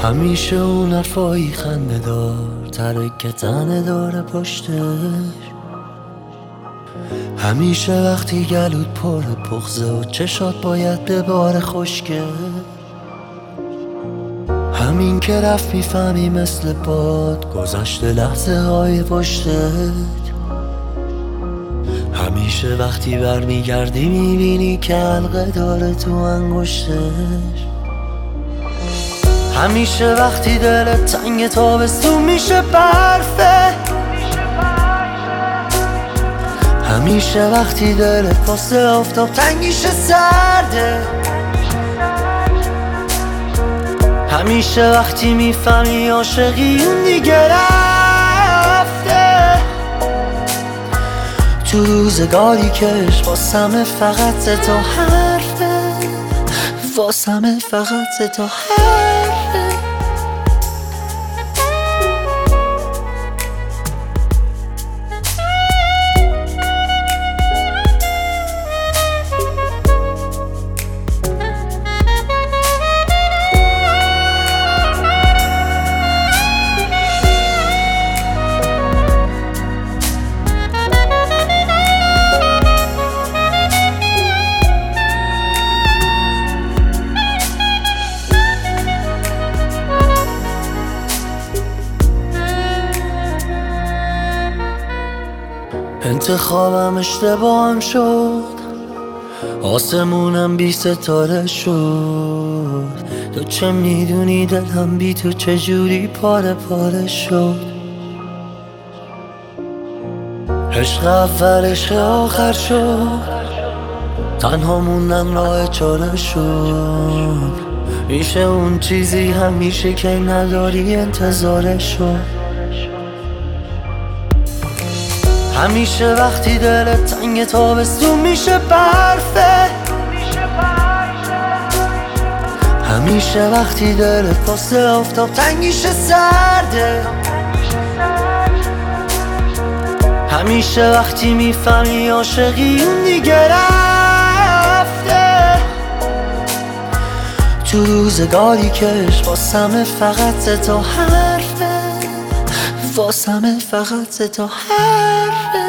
همیشه اون حرفایی خنده دار ترک تنه داره پشتش. همیشه وقتی گلود پر بغضه و چشات باید به بار خشکه. همین که رفت میفهمی مثل باد گذشته لحظه های پشتت. همیشه وقتی برمیگردی میبینی که حلقه داره تو انگشتش. همیشه وقتی دلت تنگ تابستون میشه برفه. همیشه وقتی دلت واسه آفتاب تنگیشه سرده. همیشه وقتی میفهمی عاشقی اون دیگه رفته. تو روزگاری کش واسمه فقط تو حرفه. واسمه فقط تو حرفه. انتخابم اشتباهم شد، آسمونم بی ستاره شد. تو چه میدونی دلم بی تو چجوری پاره پاره شد. عشق اول عشق آخر شد، تنها موندم راه چاره شد. میشه اون چیزی همیشه که نداری انتظارش شد. همیشه وقتی دلت تنگ تابستون میشه برفه. همیشه وقتی دلت واسه آفتاب تنگیشه سرده. همیشه وقتی میفهمی عاشقی اون دیگه رفته. تو روزگاری کش واسمه فقط تو حرفه. واسمه فقط تو حرفه.